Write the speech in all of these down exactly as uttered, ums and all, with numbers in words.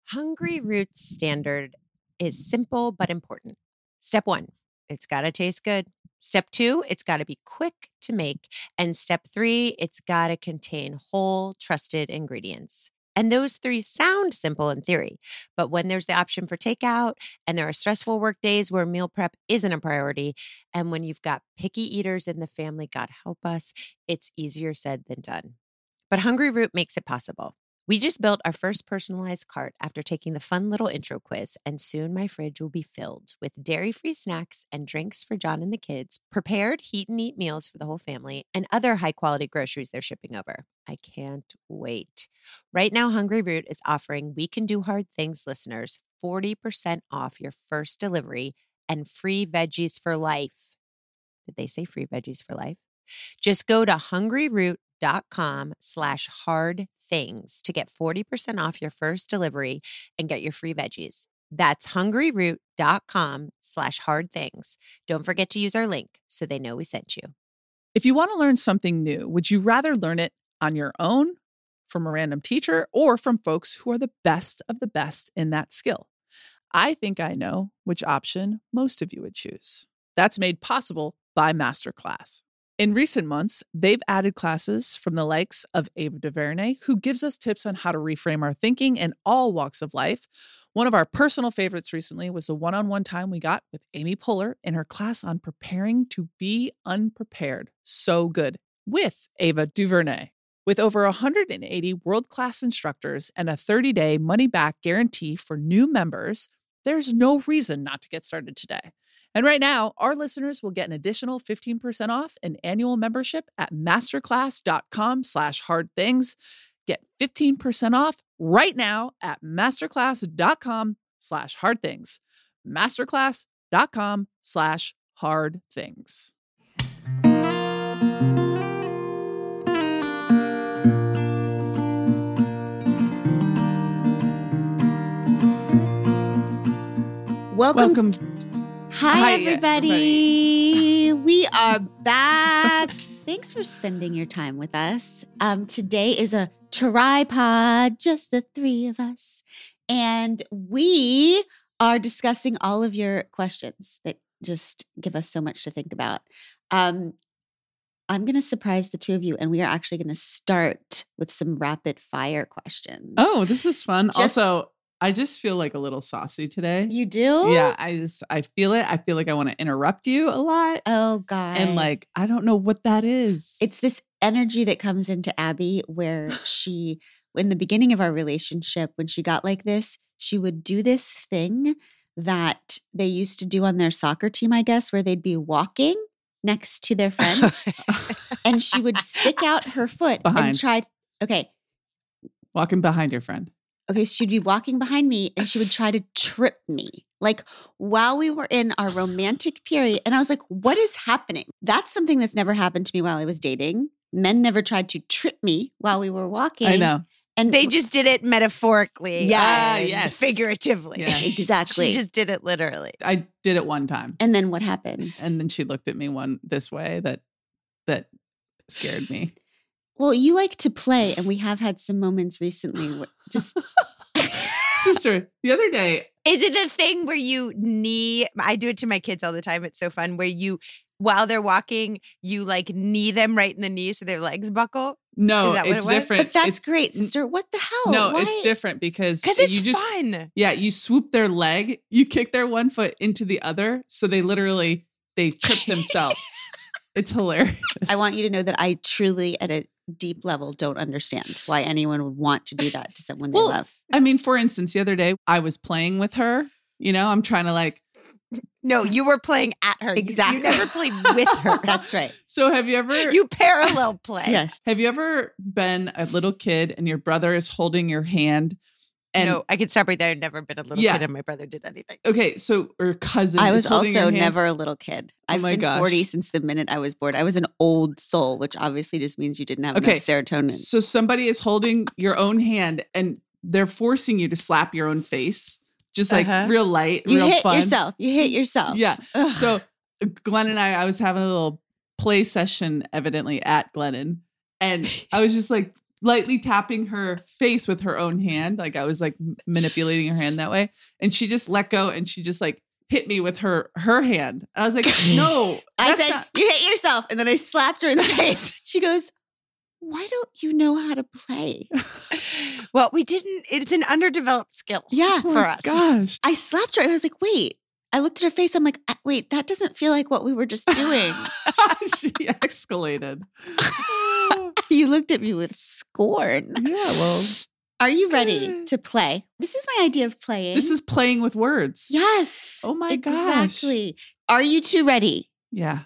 Hungry Roots standard is simple but important. Step one, it's got to taste good. Step two, it's got to be quick to make. And step three, it's got to contain whole, trusted ingredients. And those three sound simple in theory, but when there's the option for takeout and there are stressful work days where meal prep isn't a priority, and when you've got picky eaters in the family, God help us, it's easier said than done. But Hungry Root makes it possible. We just built our first personalized cart after taking the fun little intro quiz, and soon my fridge will be filled with dairy-free snacks and drinks for John and the kids, prepared heat and eat meals for the whole family, and other high-quality groceries they're shipping over. I can't wait. Right now, Hungry Root is offering We Can Do Hard Things listeners forty percent off your first delivery and free veggies for life. Did they say free veggies for life? Just go to hungryroot.com slash hard things to get forty percent off your first delivery and get your free veggies. That's hungryroot.com slash hard things. Don't forget to use our link so they know we sent you. If you want to learn something new, would you rather learn it on your own, from a random teacher, or from folks who are the best of the best in that skill? I think I know which option most of you would choose. That's made possible by Masterclass. In recent months, they've added classes from the likes of Ava DuVernay, who gives us tips on how to reframe our thinking in all walks of life. One of our personal favorites recently was the one-on-one time we got with Amy Poehler in her class on preparing to be unprepared. So good. With Ava DuVernay. With over one hundred eighty world-class instructors and a thirty-day money-back guarantee for new members, there's no reason not to get started today. And right now, our listeners will get an additional fifteen percent off an annual membership at masterclass.com slash hard things. Get fifteen percent off right now at masterclass.com slash hard things. Masterclass.com slash hard things. Welcome. Welcome. Hi, Hi, everybody. We are back. Thanks for spending your time with us. Um, today is a tripod, just the three of us. And we are discussing all of your questions that just give us so much to think about. Um, I'm going to surprise the two of you, and we are actually going to start with some rapid fire questions. Oh, this is fun. Just- also, I just feel like a little saucy today. You do? Yeah, I just, I feel it. I feel like I want to interrupt you a lot. Oh, God. And like, I don't know what that is. It's this energy that comes into Abby where she, in the beginning of our relationship, when she got like this, she would do this thing that they used to do on their soccer team, I guess, where they'd be walking next to their friend and she would stick out her foot Behind. and try, okay, walking behind your friend. okay, she'd be walking behind me and she would try to trip me. Like while we were in our romantic period. And I was like, what is happening? That's something that's never happened to me while I was dating. Men never tried to trip me while we were walking. I know. And They just did it metaphorically. Yes. uh, Ah, yes. Figuratively. Yes. Exactly. She just did it literally. I did it one time. And then what happened? And then she looked at me one this way that, that scared me. Well, you like to play, and we have had some moments recently where just Sister, the other day, Is it the thing where you knee? I do it to my kids all the time. It's so fun where you, while they're walking, you like knee them right in the knee so their legs buckle. no, Is that what it's it was? different. but that's It's- great, sister. What the hell? No, Why? it's different because Because it's you just, fun. yeah, you swoop their leg, you kick their one foot into the other. So they literally, they trip themselves. It's hilarious. I want you to know that I truly, at a deep level, don't understand why anyone would want to do that to someone they Well, love. I mean, for instance, the other day I was playing with her. You know, I'm trying to like. No, you were playing at her. You- Exactly. You, never played with her. That's right. So have you ever? You parallel play. Yes. Have you ever been a little kid and your brother is holding your hand? And no, I can stop right there. I've never been a little Yeah. kid and my brother did anything. okay, so or cousin. I is was holding your also hand. never a little kid. Oh I've my been gosh. forty since the minute I was born. I was an old soul, which obviously just means you didn't have Okay. enough serotonin. So somebody is holding your own hand and they're forcing you to slap your own face, just like Uh-huh. real light, You real hit fun. yourself. You hit yourself. Yeah. Ugh. So Glenn and I, I was having a little play session, evidently at Glennon, and I was just like lightly tapping her face with her own hand. Like I was like manipulating her hand that way. And she just let go and she just like hit me with her her hand. And I was like, no. I that's said, not- you hit yourself. And then I slapped her in the face. She goes, why don't you know how to play? Well, we didn't, it's an underdeveloped skill Yeah. Oh for my us. Gosh. I slapped her and I was like, wait. I looked at her face. I'm like, "I- wait, that doesn't feel like what we were just doing. She escalated. You looked at me with scorn. Yeah, well, Are you ready to play? This is my idea of playing. this is playing with words. Yes. Oh my gosh. Exactly. Are you two ready? Yeah.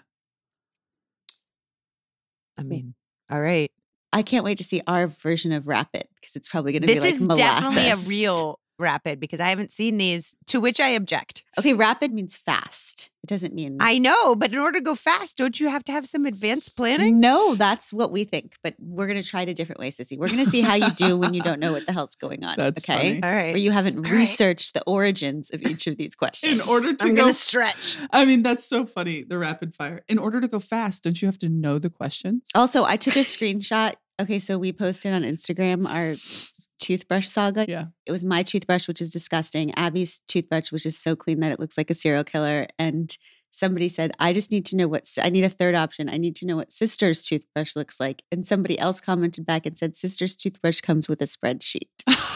I mean, all right. I can't wait to see our version of Rapid because it's probably going to be This like is molasses. definitely a real Rapid because I haven't seen these, to which I object. Okay, rapid means fast. It doesn't mean I know, but in order to go fast, don't you have to have some advanced planning? No, that's what we think. But we're going to try it a different way, Sissy. We're going to see how you do when you don't know what the hell's going on. That's okay. funny. All right. Where you haven't right. researched the origins of each of these questions. In order to I'm go, going to stretch. I mean, that's so funny. The rapid fire. In order to go fast, don't you have to know the questions? Also, I took a screenshot. Okay, so we posted on Instagram our toothbrush saga. Yeah. It was my toothbrush, which is disgusting. Abby's toothbrush, which is so clean that it looks like a serial killer. And somebody said, I just need to know what, I need a third option. I need to know what Sister's toothbrush looks like. And somebody else commented back and said, Sister's toothbrush comes with a spreadsheet.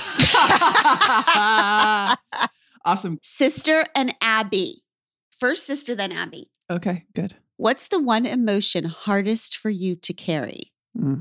Awesome. Sister and Abby. First Sister, then Abby. Okay, good. What's the one emotion hardest for you to carry? Mm.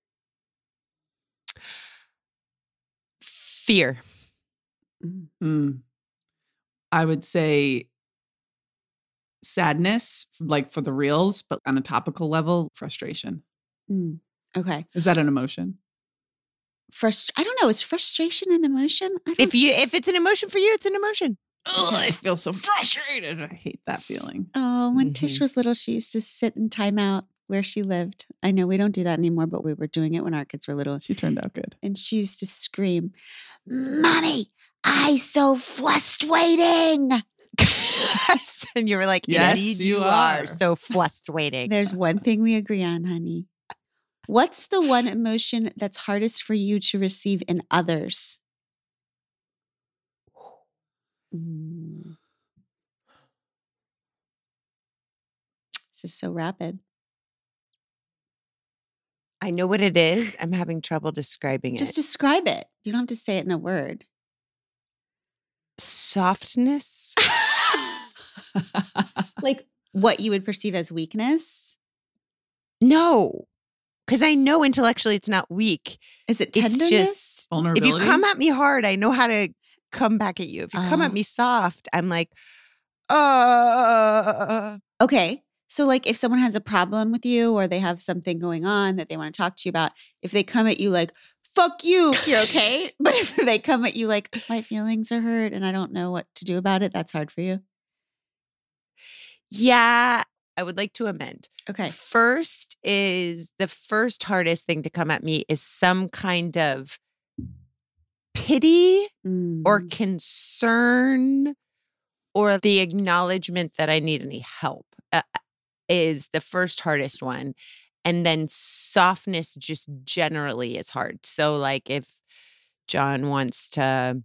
Fear. Mm. I would say sadness, like for the reals, but on a topical level, frustration. Mm, okay. Is that an emotion? Frust- I don't know. Is frustration an emotion? I don't If you if it's an emotion for you, it's an emotion. Ugh, I feel so frustrated. I hate that feeling. Oh, when Tish Mhm. was little, she used to sit in timeout where she lived. I know we don't do that anymore, but we were doing it when our kids were little. She turned out good. And she used to scream, Mommy, I so frustrating. And you were like, Yes, indeed you you are are. so frustrating. There's one thing we agree on, honey. What's the one emotion that's hardest for you to receive in others? Mm. This is so rapid. I know what it is. I'm having trouble describing Just it. describe it. You don't have to say it in a word. Softness. Like what you would perceive as weakness. No, because I know intellectually it's not weak. Is it It's tenderness? just if Vulnerability. you come at me hard, I know how to come back at you. If you come Oh. at me soft, I'm like, uh. Okay. So, like, if someone has a problem with you or they have something going on that they want to talk to you about, if they come at you like, fuck you, you're okay. But if they come at you like, my feelings are hurt and I don't know what to do about it, that's hard for you. Yeah, I would like to amend. Okay. First is the first hardest thing to come at me is some kind of pity or Mm. concern or the acknowledgement that I need any help uh, is the first hardest one. And then softness just generally is hard. So like if John wants to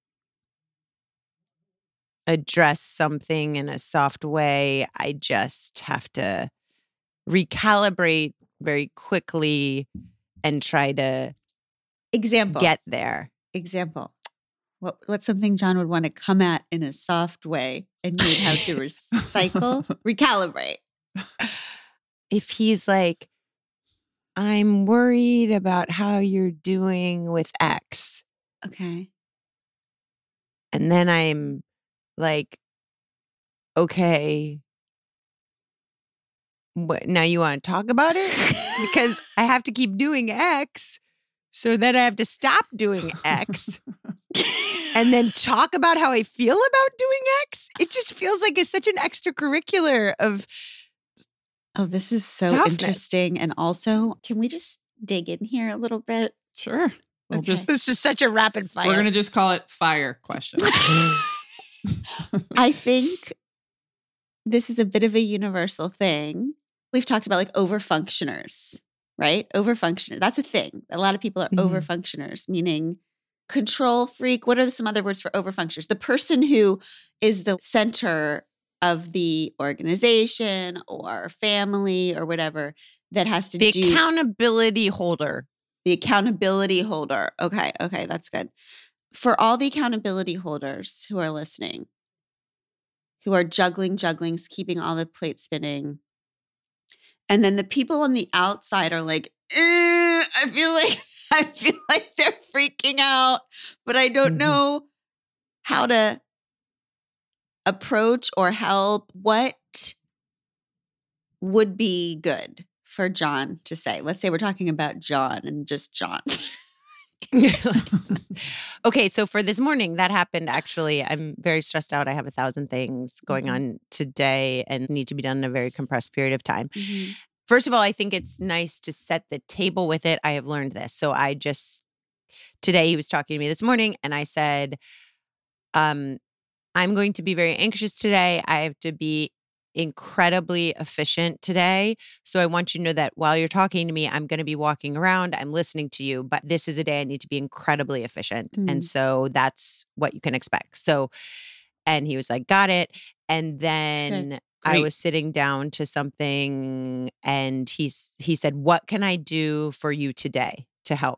address something in a soft way, I just have to recalibrate very quickly and try to Example. get there. Example. What, what's something John would want to come at in a soft way and you'd have to recycle, recalibrate? If he's like, I'm worried about how you're doing with X. Okay. And then I'm like, okay, what, now you want to talk about it? Because I have to keep doing X. So then I have to stop doing X and then talk about how I feel about doing X. It just feels like it's such an extracurricular of Oh, this is so Softness. interesting. And also, can we just dig in here a little bit? Sure. We'll Okay. just this is such a rapid fire. we're gonna just call it fire question. I think this is a bit of a universal thing. We've talked about like overfunctioners. right? Overfunctioner. That's a thing. A lot of people are Mhm. overfunctioners, meaning control freak. What are some other words for overfunctioners? The person who is the center of the organization or family or whatever that has to The do accountability holder. the accountability holder. Okay, okay, that's good. For all the accountability holders who are listening, who are juggling, juggling, keeping all the plates spinning, and then the people on the outside are like, eh, I feel like I feel like they're freaking out, but I don't Mhm. know how to approach or help. What would be good for John to say? Let's say we're talking about John and just John. Okay, so for this morning, that happened actually. I'm very stressed out. I have a thousand things going Mhm. on today and need to be done in a very compressed period of time. Mm-hmm. First of all, I think it's nice to set the table with it. I have learned this. So I just, today he was talking to me this morning and I said, um, I'm going to be very anxious today. I have to be incredibly efficient today. So I want you to know that while you're talking to me, I'm going to be walking around, I'm listening to you, but this is a day I need to be incredibly efficient. Mm. And so that's what you can expect. So, and he was like, got it. And then I Great. was sitting down to something and he's, he said, what can I do for you today to help?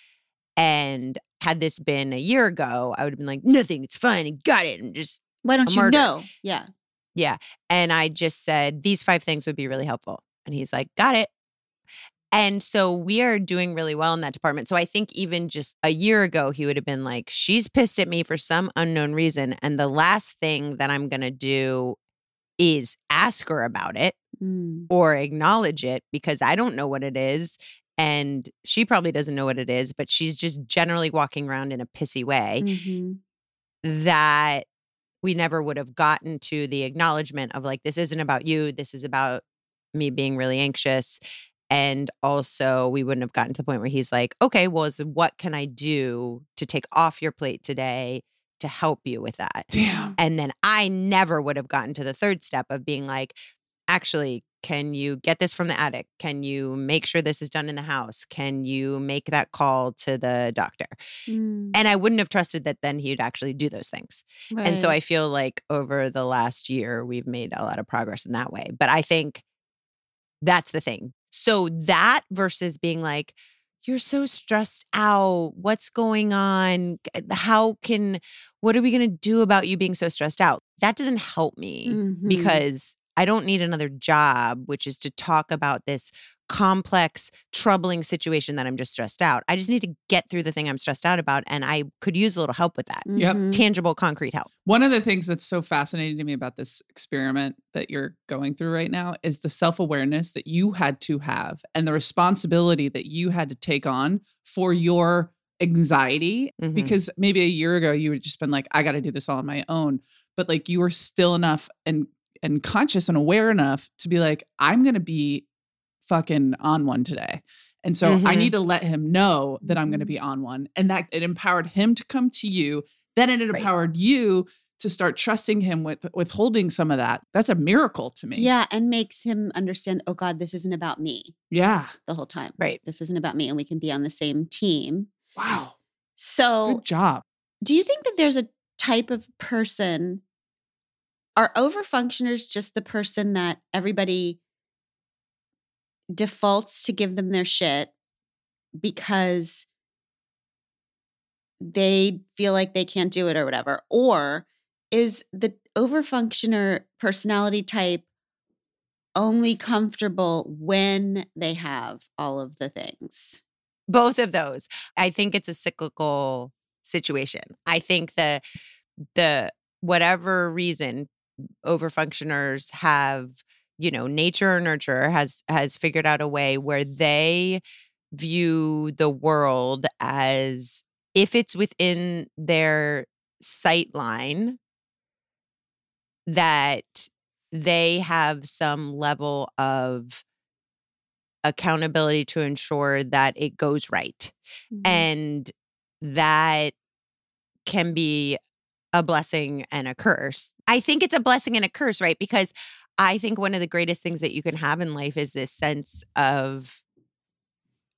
And had this been a year ago, I would have been like, nothing, it's fine. I got it. I'm just, Why don't A you murder. know? Yeah. yeah. And I just said, these five things would be really helpful. And he's like, got it. And so we are doing really well in that department. So I think even just a year ago, he would have been like, she's pissed at me for some unknown reason. And the last thing that I'm going to do is ask her about it Mm. or acknowledge it because I don't know what it is. And she probably doesn't know what it is, but she's just generally walking around in a pissy way Mhm. that we never would have gotten to the acknowledgement of like, this isn't about you. This is about me being really anxious. And also we wouldn't have gotten to the point where he's like, okay, well, is what can I do to take off your plate today to help you with that? Damn. And then I never would have gotten to the third step of being like, actually, can you get this from the attic? Can you make sure this is done in the house? Can you make that call to the doctor? Mm. And I wouldn't have trusted that then he'd actually do those things. And so Right. I feel like over the last year, we've made a lot of progress in that way. But I think that's the thing. So that versus being like, you're so stressed out. What's going on? How can, what are we going to do about you being so stressed out? That doesn't help me Mhm. because I don't need another job, which is to talk about this complex, troubling situation that I'm just stressed out. I just need to get through the thing I'm stressed out about. And I could use a little help with that. Yep. Mhm. Tangible, concrete help. One of the things that's so fascinating to me about this experiment that you're going through right now is the self-awareness that you had to have and the responsibility that you had to take on for your anxiety. Mhm. Because maybe a year ago you would just been like, I got to do this all on my own. But like you were still enough and and conscious and aware enough to be like, I'm going to be fucking on one today. And so I Mhm. need to let him know that I'm going to Mhm. be on one. And that it empowered him to come to you. Then it Right. empowered you to start trusting him with withholding some of that. That's a miracle to me. Yeah, and makes him understand, oh God, this isn't about me Yeah. the whole time. Right. This isn't about me, and we can be on the same team. Wow. So Good job. do you think that there's a type of person, are overfunctioners just the person that everybody defaults to give them their shit because they feel like they can't do it or whatever? Or is the overfunctioner personality type only comfortable when they have all of the things? Both of those. I think it's a cyclical situation. I think the the whatever reason overfunctioners have, you know, nature or nurture has has figured out a way where they view the world as if it's within their sight line that they have some level of accountability to ensure that it goes right. Mhm. And that can be a blessing and a curse. I think it's a blessing and a curse, right? Because I think one of the greatest things that you can have in life is this sense of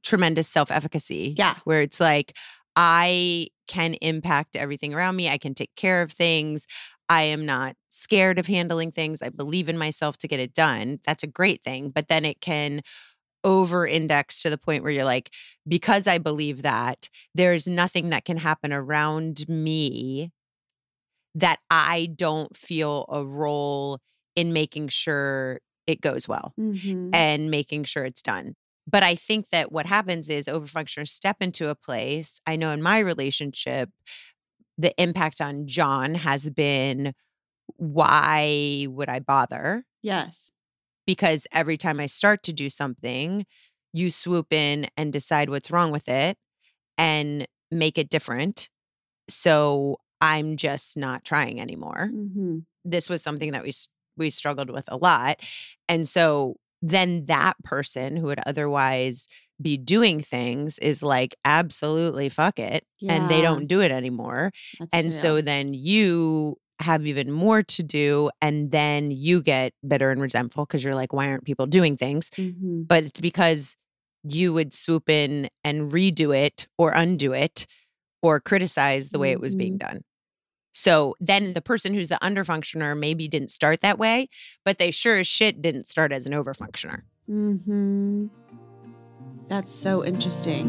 tremendous self-efficacy. Yeah. Where it's like, I can impact everything around me. I can take care of things. I am not scared of handling things. I believe in myself to get it done. That's a great thing. But then it can over-index to the point where you're like, because I believe that, there's nothing that can happen around me that I don't feel a role in making sure it goes well Mm-hmm. and making sure it's done. But I think that what happens is overfunctioners step into a place. I know in my relationship, the impact on John has been, why would I bother? Yes. Because every time I start to do something, you swoop in and decide what's wrong with it and make it different. So I'm just not trying anymore. Mm-hmm. This was something that we we struggled with a lot. And so then that person who would otherwise be doing things is like, absolutely, fuck it. And they Yeah. don't do it anymore. That's And real. so then you have even more to do. And then you get bitter and resentful because you're like, why aren't people doing things? Mm-hmm. But it's because you would swoop in and redo it or undo it or criticize the way it was being done. So then the person who's the underfunctioner maybe didn't start that way, but they sure as shit didn't start as an overfunctioner. Mm-hmm. That's so interesting.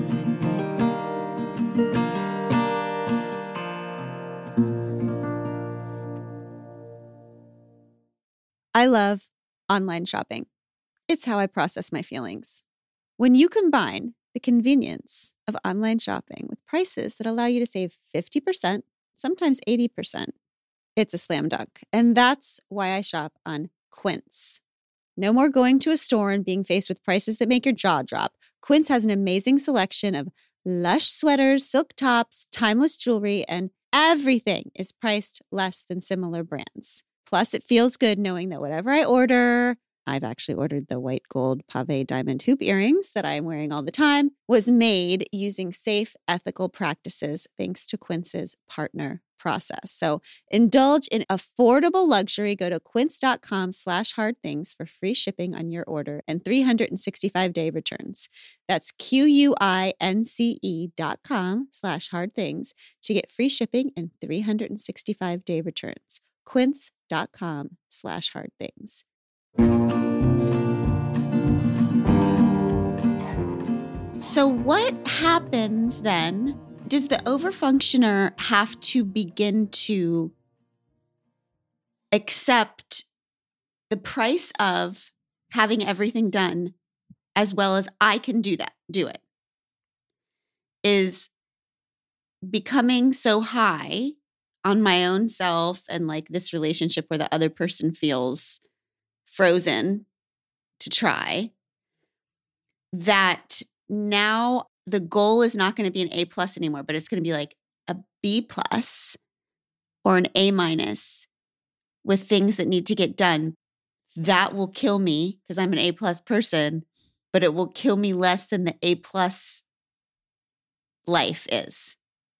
I love online shopping. It's how I process my feelings. When you combine the convenience of online shopping with prices that allow you to save fifty percent, sometimes eighty percent, it's a slam dunk. And that's why I shop on Quince. No more going to a store and being faced with prices that make your jaw drop. Quince has an amazing selection of lush sweaters, silk tops, timeless jewelry, and everything is priced less than similar brands. Plus, it feels good knowing that whatever I order, I've actually ordered the white gold pave diamond hoop earrings that I'm wearing all the time, was made using safe, ethical practices thanks to Quince's partner process. So indulge in affordable luxury. Go to quince.com slash hard things for free shipping on your order and three hundred sixty-five day returns. That's Q-U-I-N-C-E dot com slash hard things to get free shipping and three hundred sixty-five day returns. Quince.com slash hard things. So what happens then? Does the overfunctioner have to begin to accept the price of having everything done as well as I can do that, do it? Is becoming so high on my own self and like this relationship where the other person feels frozen to try, that now the goal is not going to be an A plus anymore, but it's going to be like a B plus or an A minus with things that need to get done. That will kill me because I'm an A plus person, but it will kill me less than the A plus life is.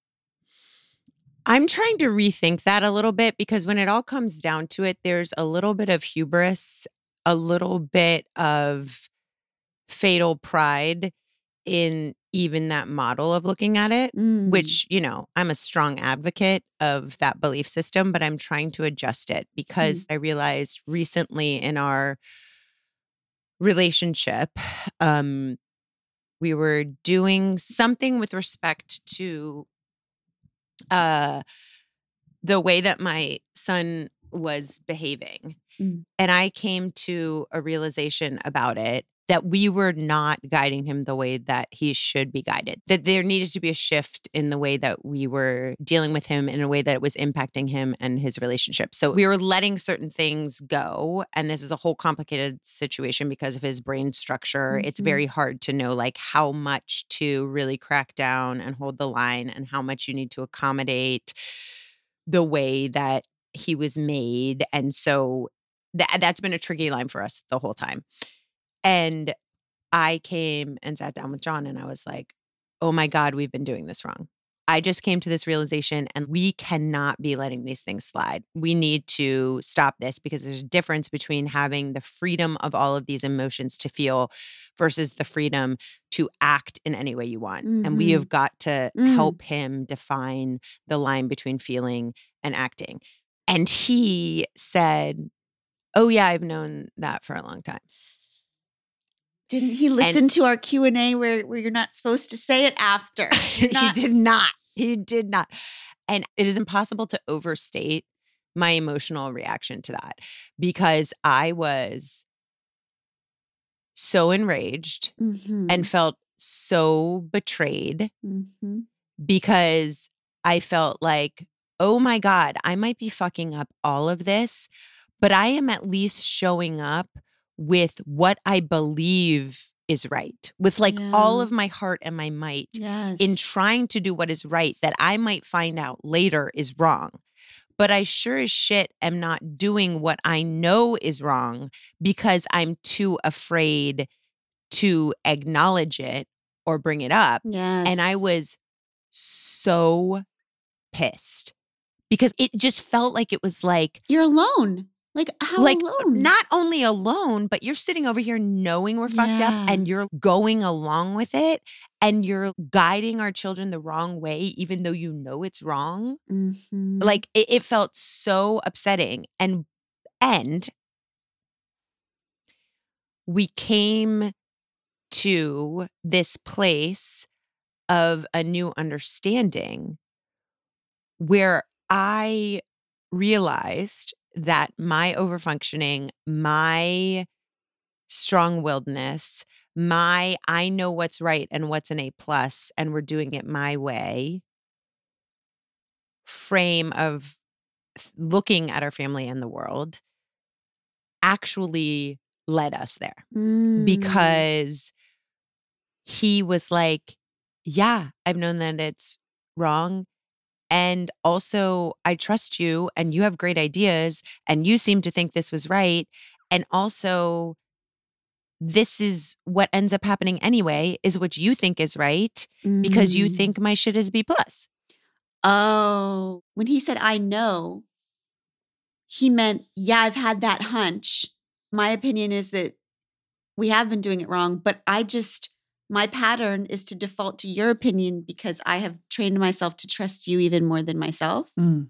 I'm trying to rethink that a little bit because when it all comes down to it, there's a little bit of hubris, a little bit of fatal pride in even that model of looking at it, Mm. which, you know, I'm a strong advocate of that belief system, but I'm trying to adjust it because Mm. I realized recently in our relationship, um, we were doing something with respect to uh, the way that my son was behaving. Mm. And I came to a realization about it that we were not guiding him the way that he should be guided, that there needed to be a shift in the way that we were dealing with him in a way that it was impacting him and his relationship. So we were letting certain things go. And this is a whole complicated situation because of his brain structure. Mm-hmm. It's very hard to know like how much to really crack down and hold the line and how much you need to accommodate the way that he was made. And so th- that's been a tricky line for us the whole time. And I came and sat down with John and I was like, oh my God, we've been doing this wrong. I just came to this realization, and we cannot be letting these things slide. We need to stop this because there's a difference between having the freedom of all of these emotions to feel versus the freedom to act in any way you want. Mm-hmm. And we have got to mm. help him define the line between feeling and acting. And he said, oh yeah, I've known that for a long time. Didn't he listen and, to our Q and A where, where you're not supposed to say it after? Not- he did not. He did not. And it is impossible to overstate my emotional reaction to that because I was so enraged mm-hmm. and felt so betrayed mm-hmm. because I felt like, oh my God, I might be fucking up all of this, but I am at least showing up with what I believe is right, with like yeah. all of my heart and my might yes. in trying to do what is right that I might find out later is wrong. But I sure as shit am not doing what I know is wrong because I'm too afraid to acknowledge it or bring it up. Yes. And I was so pissed because it just felt like it was like, you're alone. Like, how like, alone? Not only alone, but you're sitting over here knowing we're fucked yeah. up and you're going along with it and you're guiding our children the wrong way, even though you know it's wrong. Mm-hmm. Like, it, it felt so upsetting. And, and we came to this place of a new understanding where I realized that my overfunctioning, my strong-willedness, my I know what's right and what's an A plus, and we're doing it my way frame of looking at our family and the world actually led us there. Mm. Because he was like, yeah, I've known that it's wrong. And also, I trust you and you have great ideas and you seem to think this was right. And also, this is what ends up happening anyway, is what you think is right mm. because you think my shit is B plus. Oh, when he said, I know, he meant, yeah, I've had that hunch. My opinion is that we have been doing it wrong, but I just... my pattern is to default to your opinion because I have trained myself to trust you even more than myself. Mm.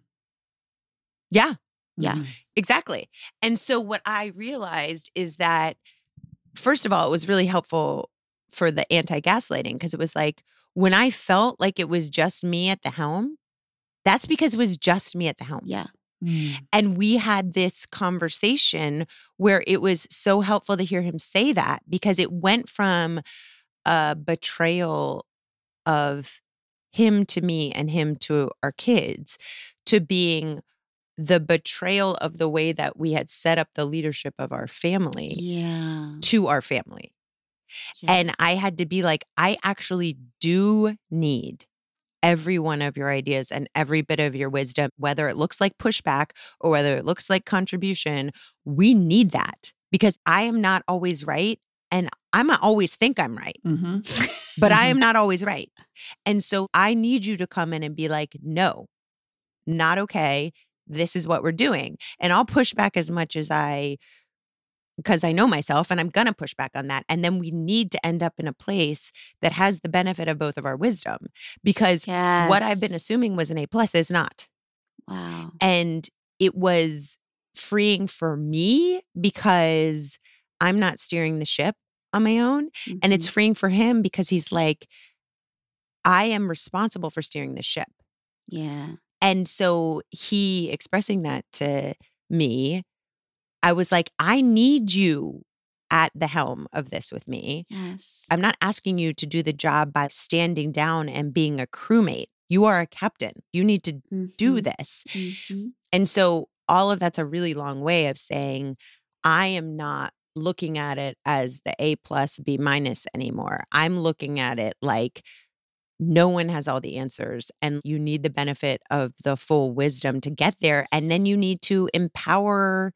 Yeah. Yeah. Mm-hmm. Exactly. And so what I realized is that, first of all, it was really helpful for the anti-gaslighting because it was like, when I felt like it was just me at the helm, that's because it was just me at the helm. Yeah. Mm. And we had this conversation where it was so helpful to hear him say that because it went from a betrayal of him to me and him to our kids to being the betrayal of the way that we had set up the leadership of our family yeah. to our family. Yeah. And I had to be like, I actually do need every one of your ideas and every bit of your wisdom, whether it looks like pushback or whether it looks like contribution. We need that because I am not always right. And I might always think I'm right, mm-hmm. but I am not always right. And so I need you to come in and be like, no, not okay. This is what we're doing. And I'll push back as much as I, because I know myself and I'm going to push back on that. And then we need to end up in a place that has the benefit of both of our wisdom because yes. what I've been assuming was an A plus is not. Wow. And it was freeing for me because I'm not steering the ship on my own. Mm-hmm. And it's freeing for him because he's like, I am responsible for steering the ship. Yeah. And so he expressing that to me, I was like, I need you at the helm of this with me. Yes. I'm not asking you to do the job by standing down and being a crewmate. You are a captain. You need to mm-hmm. do this. Mm-hmm. And so all of that's a really long way of saying, I am not looking at it as the A plus B minus anymore. I'm looking at it like no one has all the answers and you need the benefit of the full wisdom to get there. And then you need to empower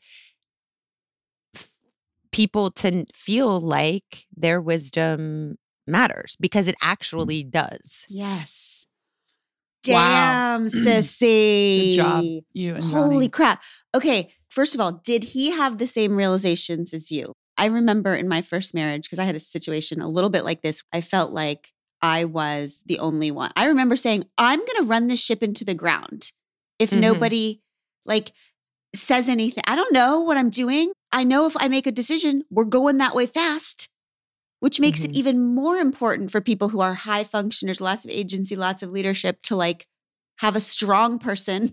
f- people to feel like their wisdom matters because it actually does. Yes. Damn, sissy. Good job, you and Holy Johnny. crap. Okay, first of all, did he have the same realizations as you? I remember in my first marriage, because I had a situation a little bit like this, I felt like I was the only one. I remember saying, I'm going to run this ship into the ground if Mhm. nobody like says anything. I don't know what I'm doing. I know if I make a decision, we're going that way fast, which makes it Mhm. even more important for people who are high functioners, lots of agency, lots of leadership, to like have a strong person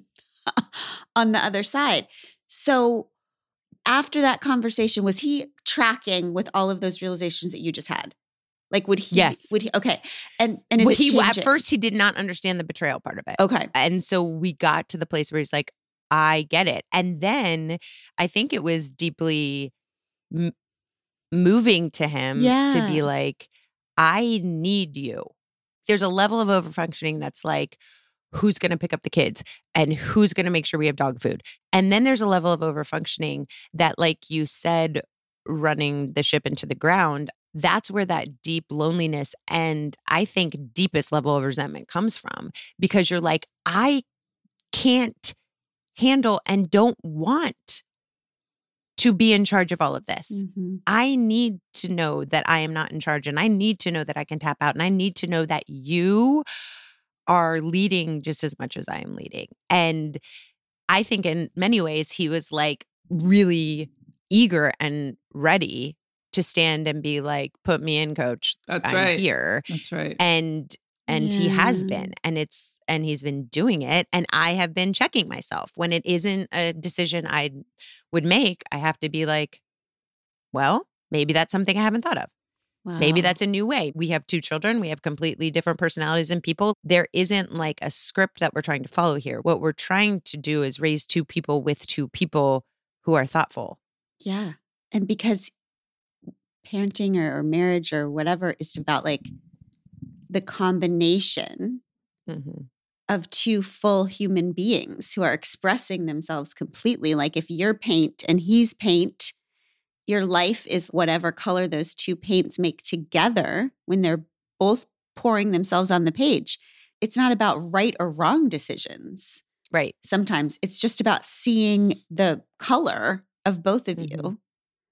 on the other side. So after that conversation, was he tracking with all of those realizations that you just had? Like, would he? Yes. Would he? Okay. And and is Well, it he at changing? first he did not understand the betrayal part of it. Okay. And so we got to the place where he's like, I get it. And then I think it was deeply m- moving to him to be Yeah. like, I need you. There's a level of overfunctioning that's like, who's going to pick up the kids and who's going to make sure we have dog food. And then there's a level of overfunctioning that, like you said, running the ship into the ground, that's where that deep loneliness and I think deepest level of resentment comes from, because you're like, I can't handle and don't want to be in charge of all of this. Mhm. I need to know that I am not in charge, and I need to know that I can tap out, and I need to know that you are leading just as much as I am leading. And I think in many ways he was like really eager and ready to stand and be like, put me in, coach. That's I'm right. here. That's right. And and he has Yeah. been, and it's and he's been doing it, and I have been checking myself when it isn't a decision I would make. I have to be like, well, maybe that's something I haven't thought of. Maybe Wow. that's a new way. We have two children. We have completely different personalities and people. There isn't like a script that we're trying to follow here. What we're trying to do is raise two people with two people who are thoughtful. Yeah. And because parenting or, or marriage or whatever is about like the combination Mm-hmm. of two full human beings who are expressing themselves completely. Like if you're paint and he's paint, your life is whatever color those two paints make together when they're both pouring themselves on the page. It's not about right or wrong decisions. Right. Sometimes it's just about seeing the color of both of Mhm. you.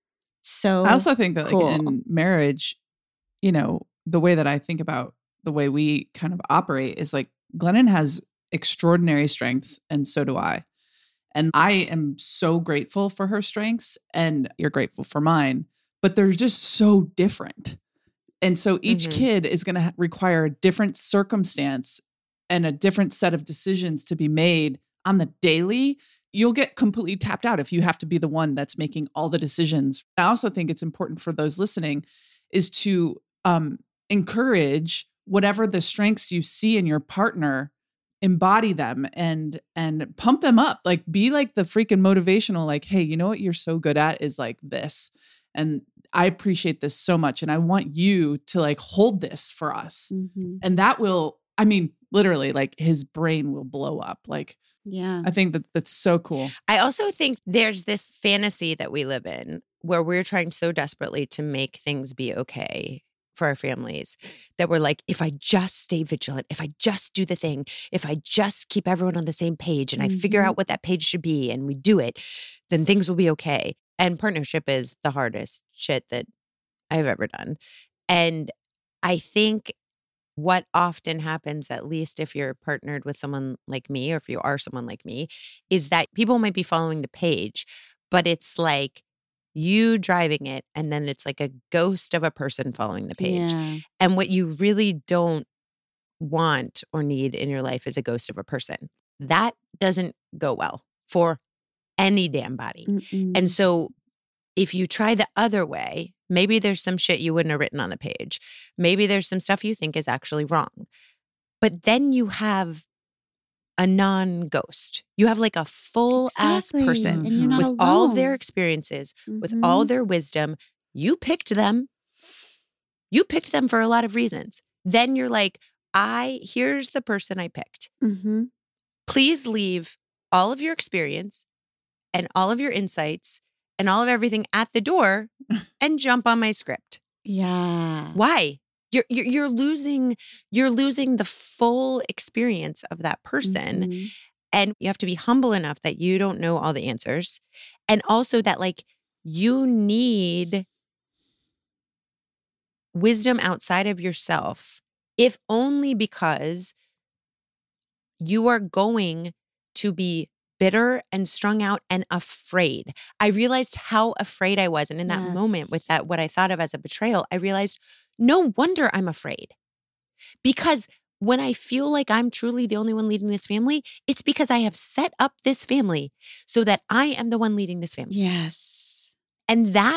So I also think that cool. like in marriage, you know, the way that I think about the way we kind of operate is like Glennon has extraordinary strengths and so do I. And I am so grateful for her strengths and you're grateful for mine, but they're just so different. And so each Mhm. kid is going to require a different circumstance and a different set of decisions to be made on the daily. You'll get completely tapped out if you have to be the one that's making all the decisions. I also think it's important for those listening is to um, encourage whatever the strengths you see in your partner, embody them and and pump them up. Like be like the freaking motivational, like, hey, you know what you're so good at is like this. And I appreciate this so much. And I want you to like hold this for us. Mhm. And that will, I mean, literally like his brain will blow up. Like, Yeah. I think that that's so cool. I also think there's this fantasy that we live in where we're trying so desperately to make things be okay for our families that we're like, if I just stay vigilant, if I just do the thing, if I just keep everyone on the same page and I figure Mhm. out what that page should be and we do it, then things will be okay. And partnership is the hardest shit that I've ever done. And I think what often happens, at least if you're partnered with someone like me, or if you are someone like me, is that people might be following the page, but it's like you driving it, and then it's like a ghost of a person following the page. Yeah. And what you really don't want or need in your life is a ghost of a person. That doesn't go well for any damn body. Mm-mm. And so if you try the other way, maybe there's some shit you wouldn't have written on the page. Maybe there's some stuff you think is actually wrong. But then you have a non-ghost. You have like a full ass Exactly. person And you're not with alone. all their experiences, with Mhm. all their wisdom. You picked them. You picked them for a lot of reasons. Then you're like, I, here's the person I picked. Mhm. Please leave all of your experience and all of your insights and all of everything at the door and jump on my script. Yeah. Why? You're, you're you're losing you're losing the full experience of that person. Mhm. And you have to be humble enough that you don't know all the answers. And also that like you need wisdom outside of yourself, if only because you are going to be bitter and strung out and afraid. I realized how afraid I was. And in that moment with Yes. that, what I thought of as a betrayal, I realized no wonder I'm afraid. Because when I feel like I'm truly the only one leading this family, it's because I have set up this family so that I am the one leading this family. Yes. And that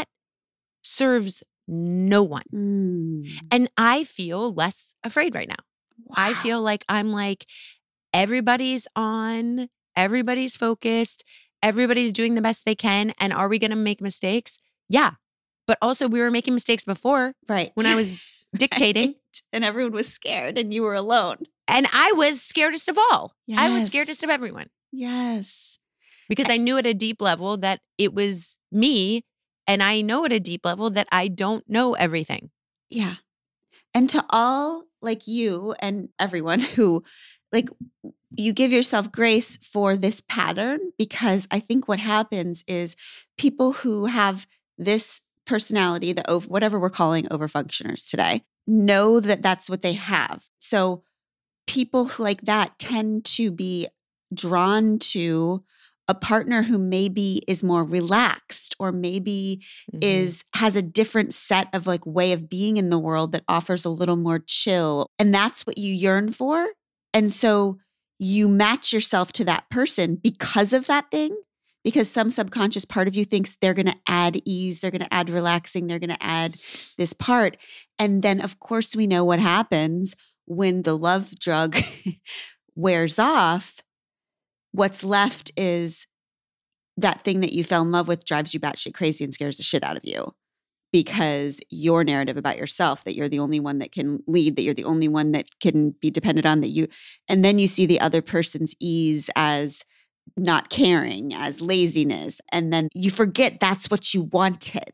serves no one. Mm. And I feel less afraid right now. I Wow. feel like I'm like, everybody's on, everybody's focused, everybody's doing the best they can. And are we going to make mistakes? Yeah. But also we were making mistakes before Right. when I was dictating. Right. And everyone was scared and you were alone. And I was scaredest of all. I was scaredest of Yes. everyone Yes. because I knew at a deep level that it was me. And I know at a deep level that I don't know everything. Yeah. And to all like you and everyone who like you give yourself grace for this pattern, because I think what happens is people who have this personality, the over, whatever we're calling overfunctioners today, know that that's what they have. So people who like that tend to be drawn to a partner who maybe is more relaxed or maybe Mhm. is has a different set of like way of being in the world that offers a little more chill. And that's what you yearn for. And so you match yourself to that person because of that thing, because some subconscious part of you thinks they're going to add ease, they're going to add relaxing, they're going to add this part. And then of course we know what happens when the love drug wears off. What's left is that thing that you fell in love with drives you batshit crazy and scares the shit out of you because your narrative about yourself, that you're the only one that can lead, that you're the only one that can be dependent on, that you, and then you see the other person's ease as not caring, as laziness. And then you forget that's what you wanted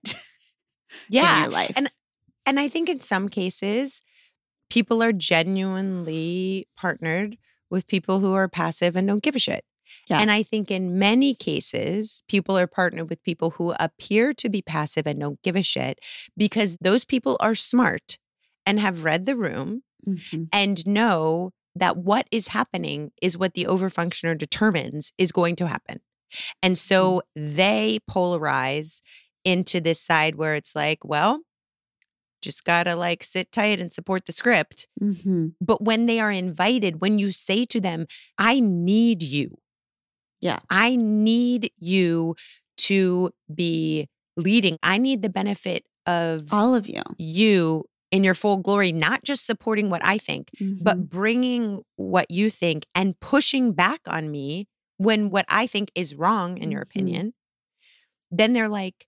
Yeah. in your life. And and I think in some cases, people are genuinely partnered with people who are passive and don't give a shit. Yeah. And I think in many cases, people are partnered with people who appear to be passive and don't give a shit because those people are smart and have read the room Mhm. and know that what is happening is what the overfunctioner determines is going to happen. And so they polarize into this side where it's like, well, just gotta like sit tight and support the script. Mhm. But when they are invited, when you say to them, I need you. Yeah. I need you to be leading. I need the benefit of All of you. you in your full glory, not just supporting what I think, Mhm. but bringing what you think and pushing back on me when what I think is wrong, in your Mhm. opinion. Then they're like,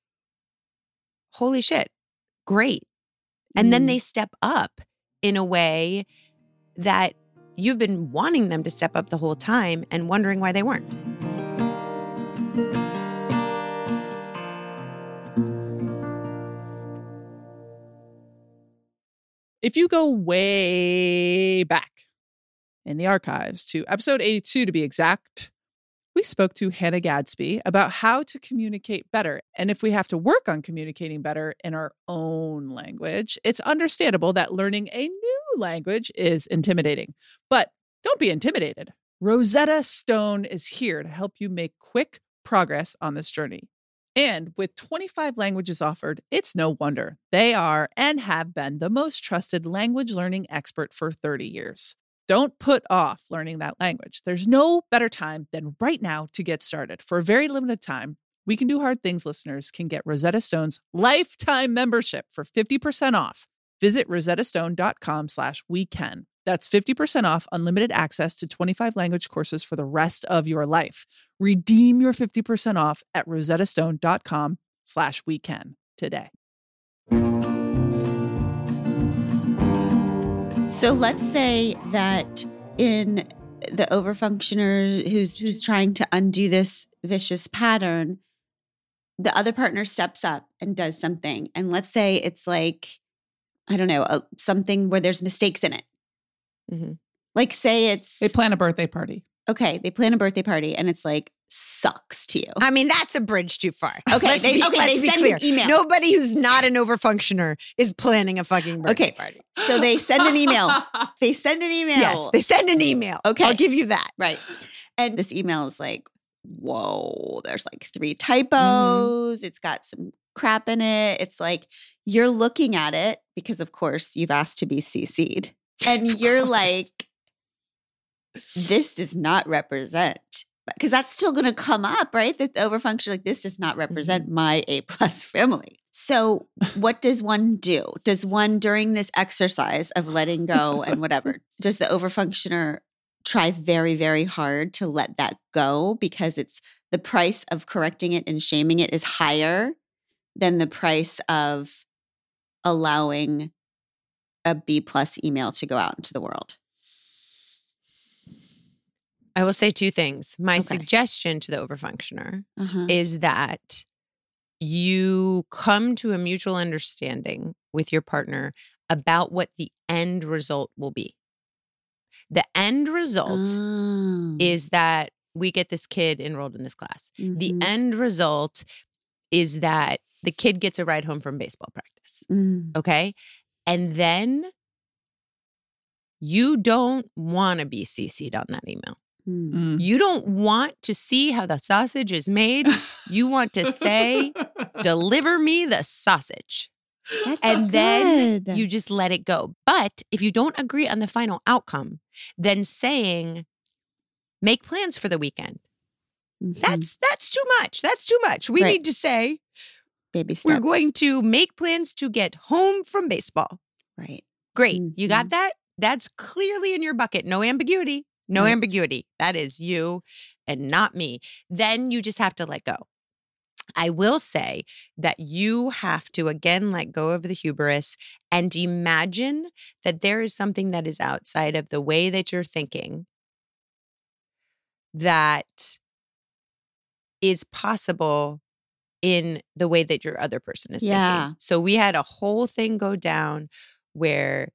holy shit, great. And then Mm. they step up in a way that you've been wanting them to step up the whole time and wondering why they weren't. If you go way back in the archives to episode eighty-two to be exact, we spoke to Hannah Gadsby about how to communicate better. And if we have to work on communicating better in our own language, it's understandable that learning a new language is intimidating. But don't be intimidated. Rosetta Stone is here to help you make quick progress on this journey. And with twenty-five languages offered, it's no wonder they are and have been the most trusted language learning expert for thirty years. Don't put off learning that language. There's no better time than right now to get started. For a very limited time, We Can Do Hard Things listeners can get Rosetta Stone's lifetime membership for fifty percent off. Visit rosettastone.com slash we can. That's fifty percent off unlimited access to twenty-five language courses for the rest of your life. Redeem your fifty percent off at rosettastone.com slash we can today. So let's say that in the overfunctioner who's who's trying to undo this vicious pattern, the other partner steps up and does something. And let's say it's like I don't know, uh, something where there's mistakes in it. Mm-hmm. Like say it's, They plan a birthday party. okay, they plan a birthday party and it's like sucks to you. I mean, that's a bridge too far. Okay, Let's they- be, okay, let's they be send clear. an email. Nobody who's not an overfunctioner is planning a fucking birthday Okay. party. So they send an email. They send an email. Yes, they send an email. Okay. I'll give you that. Right. And this email is like, whoa, there's like three typos. It's got some crap in it. It's like you're looking at it because, of course, you've asked to be C C'd. And Of you're course. like, this does not represent. Because that's still going to come up, right? That the overfunction, like this does not represent my A plus family. So what does one do? Does one, during this exercise of letting go and whatever, does the overfunctioner try very, very hard to let that go because it's the price of correcting it and shaming it is higher than the price of allowing a B plus email to go out into the world? I will say two things. My Okay. suggestion to the overfunctioner Uh-huh. is that you come to a mutual understanding with your partner about what the end result will be. The end result Oh. is that we get this kid enrolled in this class. The Mhm. end result is that the kid gets a ride home from baseball practice. Mm. Okay. And then you don't want to be C C'd on that email. Mm. Mm. You don't want to see how the sausage is made. You want to say, deliver me the sausage. That's And then good. you just let it go. But if you don't agree on the final outcome, then saying, make plans for the weekend. Mhm. That's that's too much. That's too much. We Right. need to say, baby steps. we're going to make plans to get home from baseball. right. Great. You got Mhm. that? That's clearly in your bucket. No ambiguity. No Right. ambiguity. That is you and not me. Then you just have to let go. I will say that you have to again let go of the hubris and imagine that there is something that is outside of the way that you're thinking that is possible in the way that your other person is Yeah. thinking. So we had a whole thing go down where,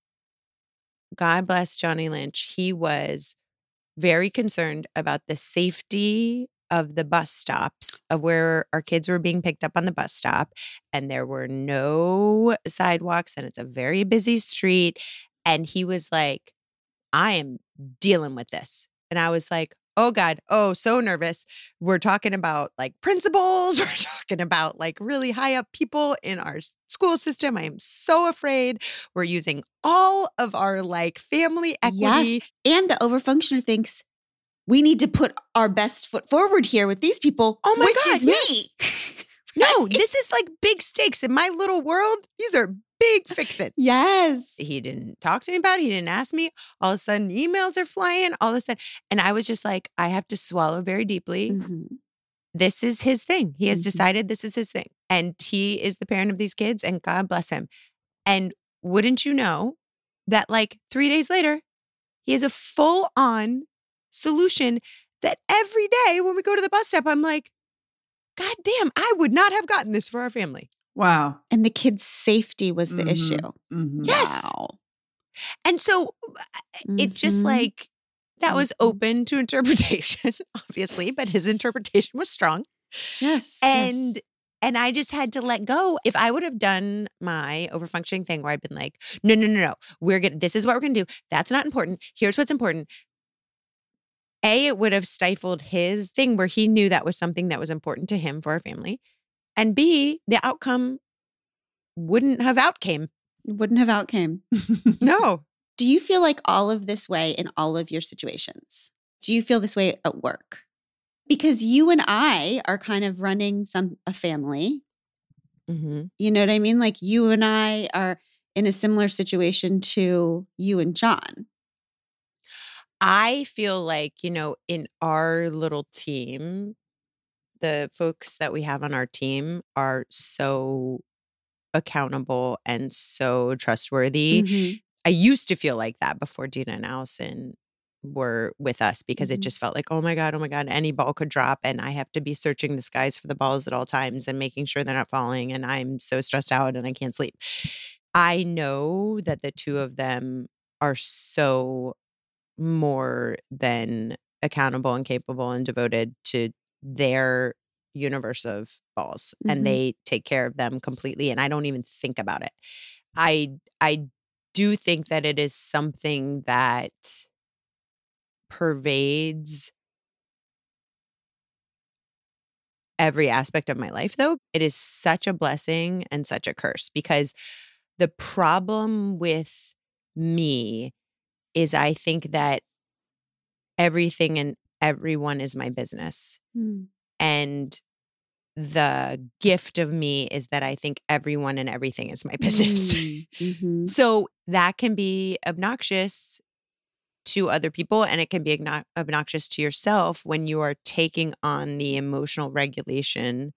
God bless Johnny Lynch, he was very concerned about the safety of the bus stops of where our kids were being picked up on the bus stop. And there were no sidewalks and it's a very busy street. And he was like, I am dealing with this. And I was like, oh God, oh, so nervous. We're talking about like principals. We're talking about like really high up people in our s- school system. I am so afraid. We're using all of our like family equity. Yes. And the overfunctioner thinks we need to put our best foot forward here with these people, Oh my which God, is me. No, this is like big stakes in my little world. These are big fix-its. Yes. He didn't talk to me about it. He didn't ask me. All of a sudden, emails are flying. All of a sudden, and I was just like, I have to swallow very deeply. Mhm. This is his thing. He has Mhm. decided this is his thing. And he is the parent of these kids, and God bless him. And wouldn't you know that like three days later, he has a full-on solution that every day when we go to the bus stop, I'm like, God damn, I would not have gotten this for our family. Wow. And the kid's safety was the Mhm. issue. Mhm. Yes. Wow. And so it just Mhm. like, that was Mhm. open to interpretation, obviously, but his interpretation was strong. Yes. And yes. and I just had to let go. If I would have done my overfunctioning thing where I've been like, no, no, no, no, we're gonna, this is what we're gonna do. That's not important. Here's what's important. A, it would have stifled his thing where he knew that was something that was important to him for our family. And B, the outcome wouldn't have outcame. It wouldn't have outcame. No. Do you feel like all of this way in all of your situations? Do you feel this way at work? Because you and I are kind of running some a family. Mm-hmm. You know what I mean? Like you and I are in a similar situation to you and John. I feel like, you know, in our little team, the folks that we have on our team are so accountable and so trustworthy. Mhm. I used to feel like that before Dina and Allison were with us because Mhm. it just felt like, oh my God, oh my God, any ball could drop and I have to be searching the skies for the balls at all times and making sure they're not falling. And I'm so stressed out and I can't sleep. I know that the two of them are so more than accountable and capable and devoted to their universe of balls, Mhm. and they take care of them completely, and I don't even think about it. I I do think that it is something that pervades every aspect of my life, though. It is such a blessing and such a curse, because the problem with me is I think that everything and everyone is my business. Mm. And the gift of me is that I think everyone and everything is my business. Mm. Mhm. So that can be obnoxious to other people, and it can be obno- obnoxious to yourself when you are taking on the emotional regulation